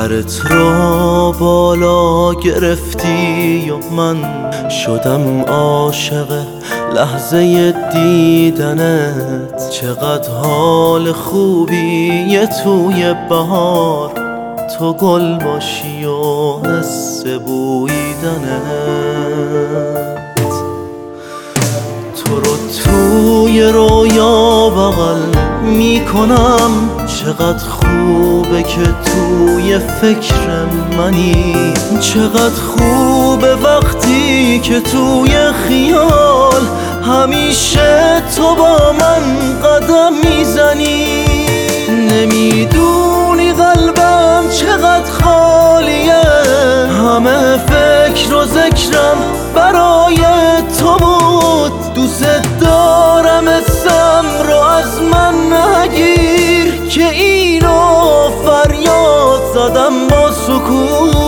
سرت را بالا گرفتی و من شدم عاشق لحظه دیدنت. چقدر حال خوبیه توی بهار تو گل باشی و حس بویدنت. تو رو توی رویا بغل میکنم، چقدر خوبه که توی فکر منی. چقدر خوبه وقتی که توی خیال همیشه تو با من قدم میزنی. نمیدونی قلبم چقدر خالیه، همه فکر و ذکرم برای تو بود. دوست دارم اسم رو از من نگیر که اینو فریاد زدم با سکوت.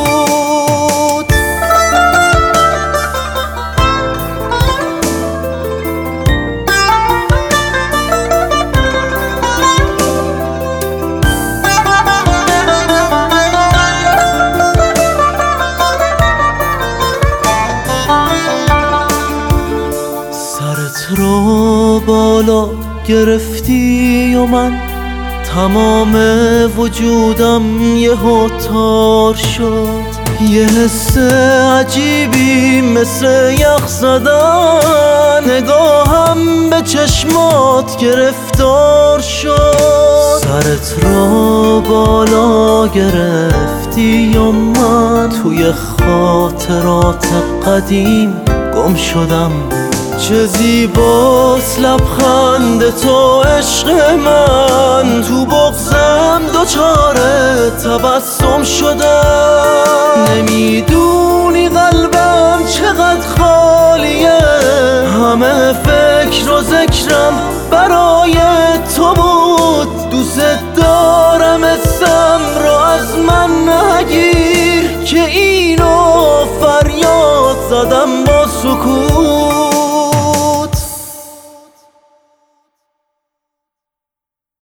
سرت رو بالا گرفتی و من تمام وجودم یهو تار شد. یه حس عجیبی مثل یخ زدن، نگاهم به چشمات گرفتار شد. سرت رو بالا گرفتی و من توی خاطرات قدیم گم شدم. چه زیباست لبخند تو عشق من، تو بغضم دچار تبسم شدم. نمیدونی قلبم چقدر خالیه، همه فکر و ذکرم برای تو بود. دوست دارم اسم رو از من نگیر که اینو فریاد زدم